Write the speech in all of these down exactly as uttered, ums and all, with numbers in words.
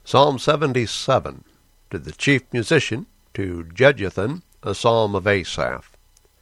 Psalm seventy-seven, to the chief musician, to Jeduthun, a psalm of Asaph.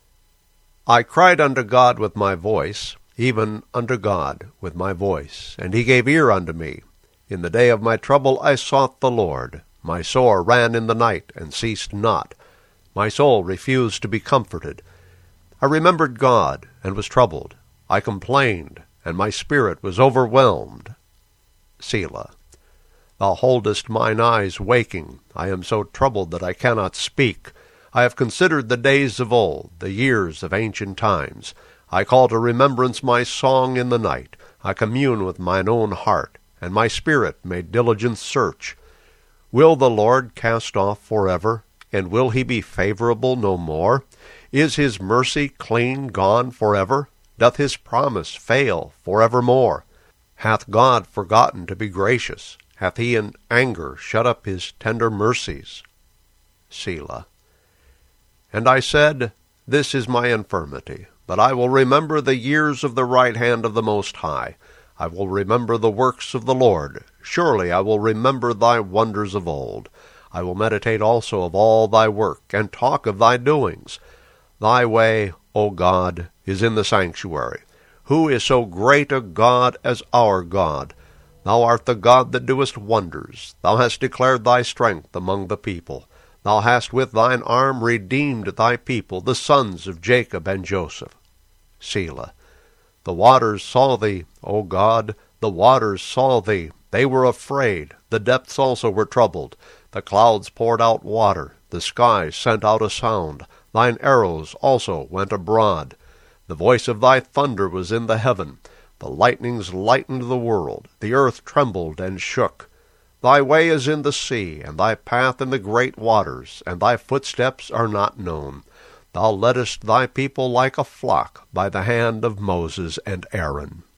I cried unto God with my voice, even unto God with my voice, and he gave ear unto me. In the day of my trouble I sought the Lord. My sore ran in the night, and ceased not. My soul refused to be comforted. I remembered God, and was troubled. I complained, and my spirit was overwhelmed. Selah. Thou holdest mine eyes waking. I am so troubled that I cannot speak. I have considered the days of old, the years of ancient times. I call to remembrance my song in the night. I commune with mine own heart, and my spirit made diligent search. Will the Lord cast off forever, and will he be favorable no more? Is his mercy clean gone forever? Doth his promise fail forevermore? Hath God forgotten to be gracious? Hath he in anger shut up his tender mercies? Selah. And I said, This is my infirmity, but I will remember the years of the right hand of the Most High. I will remember the works of the Lord. Surely I will remember thy wonders of old. I will meditate also of all thy work, and talk of thy doings. Thy way, O God, is in the sanctuary. Who is so great a God as our God? Thou art the God that doest wonders. Thou hast declared thy strength among the people. Thou hast with thine arm redeemed thy people, the sons of Jacob and Joseph. Selah. The waters saw thee, O God, the waters saw thee. They were afraid. The depths also were troubled. The clouds poured out water. The skies sent out a sound. Thine arrows also went abroad. The voice of thy thunder was in the heaven. The lightnings lightened the world. The earth trembled and shook. Thy way is in the sea, and thy path in the great waters, and thy footsteps are not known. Thou leddest thy people like a flock by the hand of Moses and Aaron.